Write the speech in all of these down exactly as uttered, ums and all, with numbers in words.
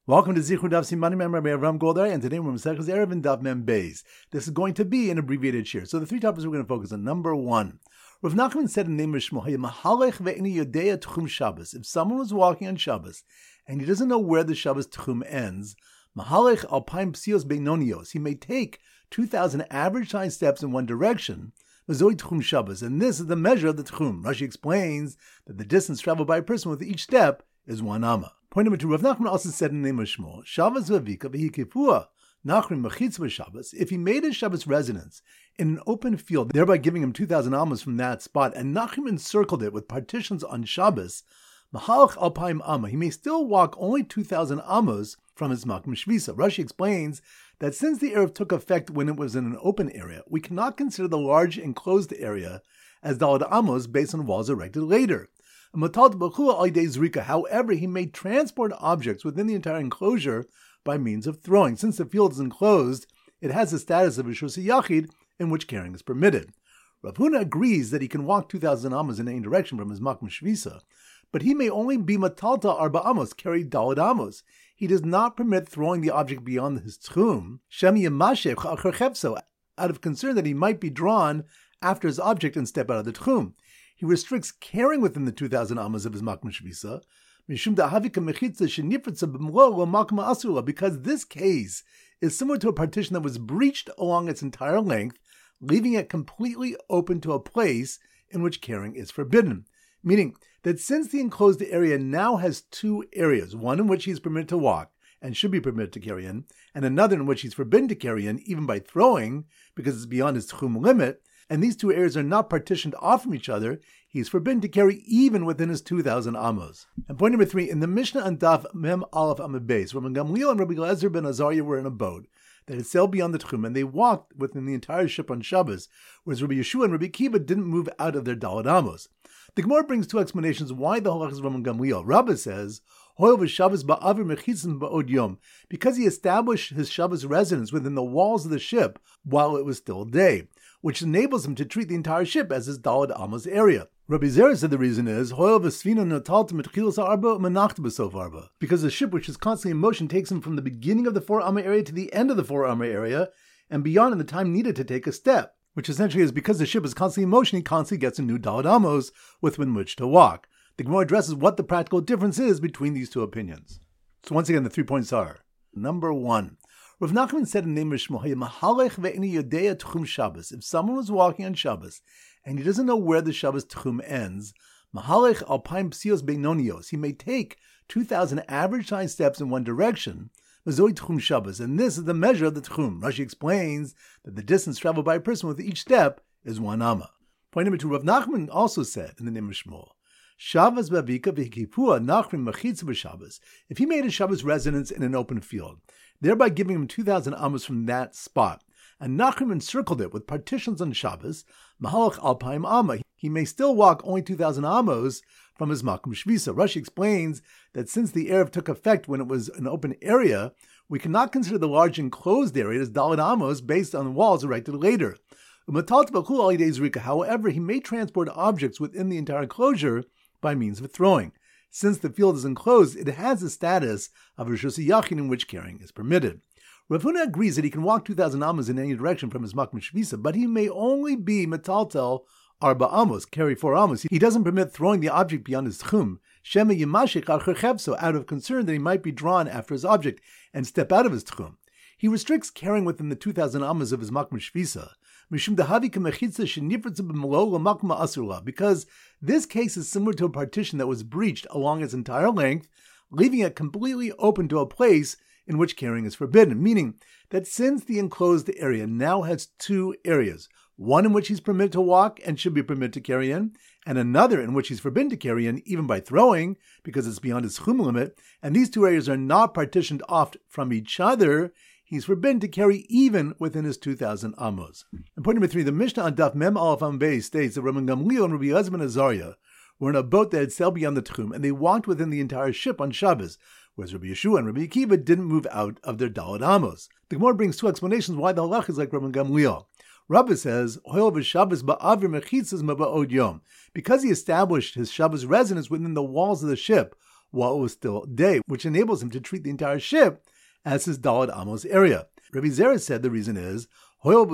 Welcome to Zichron Daf Simanim Mem Rabbi Avram Goldar, and today we're in Masechus Erev and Daf Mem Beis. This is going to be an abbreviated shir. So the three topics we're going to focus on. Number one, Rav Nachman said in the name of Shmuel, "Mahalech ve'ini yodea tchum Shabbos." If someone was walking on Shabbos and he doesn't know where the Shabbos tchum ends, Mahalech alpaim psios beinonios, he may take two thousand average-sized steps in one direction. Mazoi tchum Shabbos, and this is the measure of the tchum. Rashi explains that the distance traveled by a person with each step is one amma. Point number two, Rav Nachman also said in the name of Shmuel, Shabbos v'avika v'hikipua nachrim machitz v'Shabbos. If he made his Shabbos residence in an open field, thereby giving him two thousand amos from that spot, and Nachrim encircled it with partitions on Shabbos, mahalach alpaim amma, he may still walk only two thousand amos from his makom shvisa. Rashi explains that since the Erev took effect when it was in an open area, we cannot consider the large enclosed area as dalad amos based on walls erected later. However, he may transport objects within the entire enclosure by means of throwing. Since the field is enclosed, it has the status of a Reshus Yachid in which carrying is permitted. Rav Huna agrees that he can walk two thousand amos in any direction from his makom shvisa, but he may only be matalta arba amos, carry dalad amos. He does not permit throwing the object beyond his tchum, shem yemashech achar chefso, out of concern that he might be drawn after his object and step out of the tchum. He restricts carrying within the two thousand amos of his makom shvisa, because this case is similar to a partition that was breached along its entire length, leaving it completely open to a place in which carrying is forbidden. Meaning that since the enclosed area now has two areas, one in which he is permitted to walk and should be permitted to carry in, and another in which he's forbidden to carry in even by throwing because it's beyond his tchum limit, and these two areas are not partitioned off from each other, he is forbidden to carry even within his two thousand amos. And point number three, in the Mishnah and Daf Mem Aleph Amud Beis, Rabbi Gamliel and Rabbi Eliezer ben Azariah were in a boat that had sailed beyond the Tchum, and they walked within the entire ship on Shabbos, whereas Rabbi Yeshua and Rabbi Kiva didn't move out of their dalad amos. The Gemara brings two explanations why the halach is Rabbi Gamliel. Rabbi says, because he established his Shabbos residence within the walls of the ship while it was still day, which enables him to treat the entire ship as his dalad amos area. Rabbi Zera said the reason is because the ship, which is constantly in motion, takes him from the beginning of the four amma area to the end of the four amma area, and beyond in the time needed to take a step, which essentially is because the ship is constantly in motion, he constantly gets a new dalad amos within which to walk. The Gemara addresses what the practical difference is between these two opinions. So once again, the three points are, number one, Rav Nachman said in the name of Shmuel, Mahalech ve'ini yodea tchum Shabbos. If someone was walking on Shabbos and he doesn't know where the Shabbos tchum ends, Mahalech alpaim psios beinonios, he may take two thousand average-sized steps in one direction, Mazoi tchum Shabbos, and this is the measure of the tchum. Rashi explains that the distance traveled by a person with each step is one amma. Point number two, Rav Nachman also said in the name of Shmuel, Shabbos b'avika v'hikipua nachrim machitz b'Shabbos. If he made his Shabbos residence in an open field, thereby giving him two thousand amos from that spot, and Nachrim encircled it with partitions on Shabbos, mahalach alpaim amma, he may still walk only two thousand amos from his makom shvisa. Rashi explains that since the Erev took effect when it was an open area, we cannot consider the large enclosed area as dalad amos based on walls erected later. However, he may transport objects within the entire enclosure by means of throwing. Since the field is enclosed, it has the status of a Reshus Yachid in which carrying is permitted. Rav Huna agrees that he can walk two thousand amos in any direction from his makom shvisa, but he may only be metaltel arba amos, carry four amos. He doesn't permit throwing the object beyond his tchum, shema yemashech achar chefso, out of concern that he might be drawn after his object and step out of his tchum. He restricts carrying within the two thousand amos of his makom shvisa, because this case is similar to a partition that was breached along its entire length, leaving it completely open to a place in which carrying is forbidden, meaning that since the enclosed area now has two areas, one in which he's permitted to walk and should be permitted to carry in, and another in which he's forbidden to carry in even by throwing, because it's beyond his chum limit, and these two areas are not partitioned off from each other, he's forbidden to carry even within his two thousand amos. And point number three, the Mishnah on Daf Mem Aleph Amud Beis states that Rabbi Gamliel and Rabbi Eliezer ben Azariah were in a boat that had sailed beyond the Tchum, and they walked within the entire ship on Shabbos, whereas Rabbi Yeshua and Rabbi Akiva didn't move out of their dalad amos. The Gemara brings two explanations why the halach is like Rabbi Gamliel. Rabbi says, because he established his Shabbos residence within the walls of the ship, while it was still day, which enables him to treat the entire ship as his Daled Amos area. Rabbi Zera said the reason is because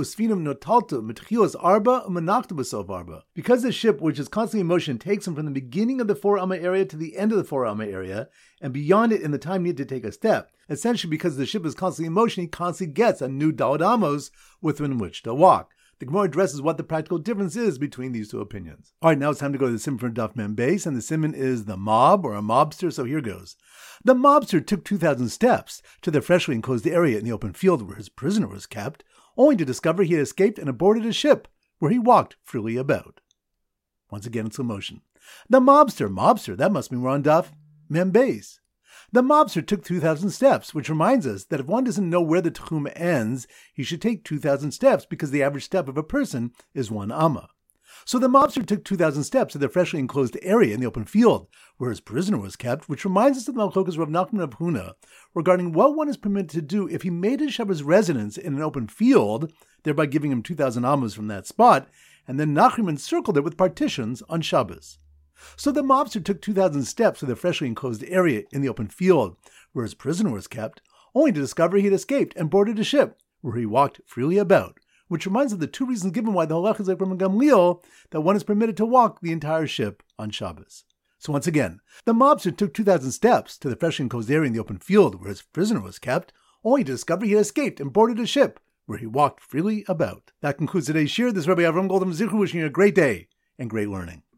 the ship, which is constantly in motion, takes him from the beginning of the four amma area to the end of the four amma area, and beyond it in the time needed to take a step. Essentially, because the ship is constantly in motion, he constantly gets a new Daled Amos within which to walk. The Gemara addresses what the practical difference is between these two opinions. All right, now it's time to go to the simon for Daf Mem Beis, and the simon is the mob or a mobster. So here goes. The mobster took two thousand steps to the freshly enclosed area in the open field where his prisoner was kept, only to discover he had escaped and aborted a ship, where he walked freely about. Once again, in slow motion. The mobster, mobster, that must mean we're on Daf Mem Beis. The mobster took two thousand steps, which reminds us that if one doesn't know where the Tchum ends, he should take two thousand steps, because the average step of a person is one amma. So the mobster took two thousand steps to the freshly enclosed area in the open field, where his prisoner was kept, which reminds us of the Malchokas Rav Nachman Rav Huna regarding what one is permitted to do if he made his Shabbos residence in an open field, thereby giving him two thousand ammas from that spot, and then Nachrim encircled it with partitions on Shabbos. So the mobster took two thousand steps to the freshly enclosed area in the open field, where his prisoner was kept, only to discover he had escaped and boarded a ship, where he walked freely about, which reminds us of the two reasons given why the halach is like Rabban Gamliel, that one is permitted to walk the entire ship on Shabbos. So once again, the mobster took two thousand steps to the freshly enclosed area in the open field where his prisoner was kept, only to discover he had escaped and boarded a ship, where he walked freely about. That concludes today's shir. This is Rabbi Avram Goldman Zichru wishing you a great day and great learning.